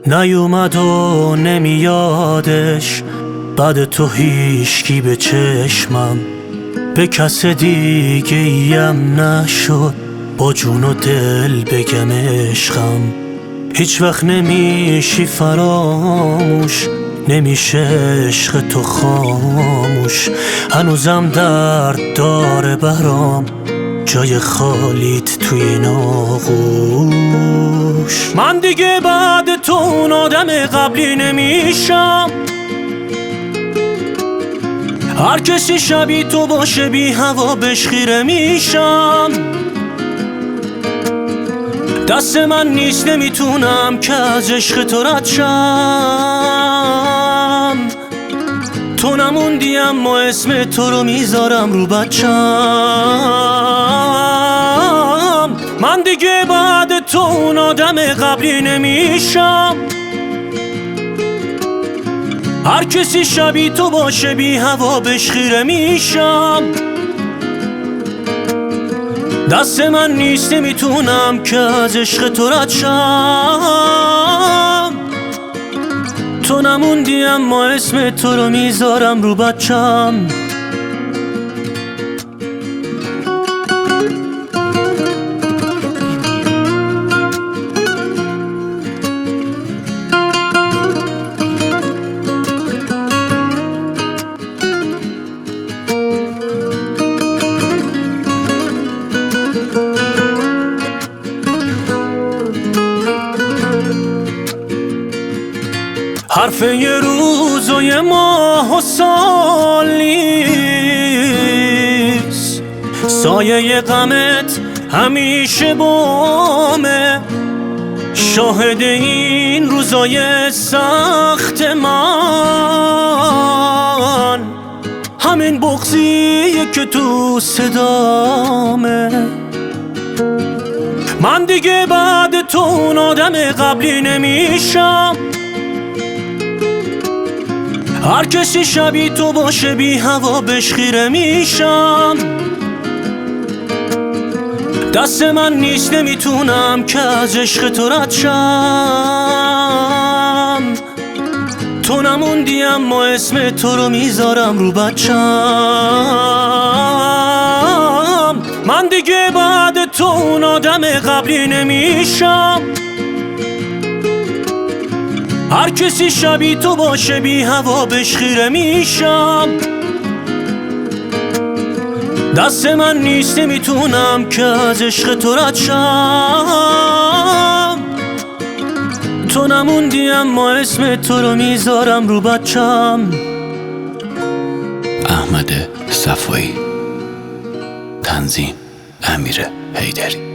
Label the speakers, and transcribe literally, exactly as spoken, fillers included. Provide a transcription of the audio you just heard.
Speaker 1: نیومد و نمیادش، بعد تو هیچکی به چشمم، به کس دیگه ایم نشد با جون و دل بگم عشقم. هیچ وقت نمیشی فراموش، نمیشه عشق تو خاموش. هنوزم درد داره برام جای خالیت توی این آغوش. من دیگه بعد تو اون آدم قبلی نمیشم، هر کسی شبیه تو باشه بی هوا بهش خیره میشم. دست من نیست نمیتونم که از عشق تو رد شم. تو نموندی اما اسم تو رو میذارم رو بچم. من دیگه بعد تو اون آدم قبلی نمیشم، هر کسی شبیه تو باشه بی هوا بهش خیره میشم. دست من نیست نمیتونم که از عشق تو رد شم. تو نموندی اما اسم تو رو میذارم رو بچم. حرف یه روز و یه ماه و سال نیست، سایه غمت همیشه بامه. شاهد این روزای سخت من همین بغضیه که تو صدامه. من دیگه بعد تو اون آدم قبلی نمیشم، هر کسی شبیه تو باشه بی هوا بهش خیره میشم. دست من نیست نمیتونم که از عشق تو رد شم. تو نموندی اما اسم تو رو میذارم رو بچم. من دیگه بعد تو اون آدم قبلی نمیشم، هر کسی شبیه تو باشه بی هوا بهش خیره میشم. دست من نیست نمیتونم که از عشق تو رد شم. تو نموندی اما اسم تو رو میذارم رو بچم.
Speaker 2: احمد صفایی، تنظیم امیر حیدری.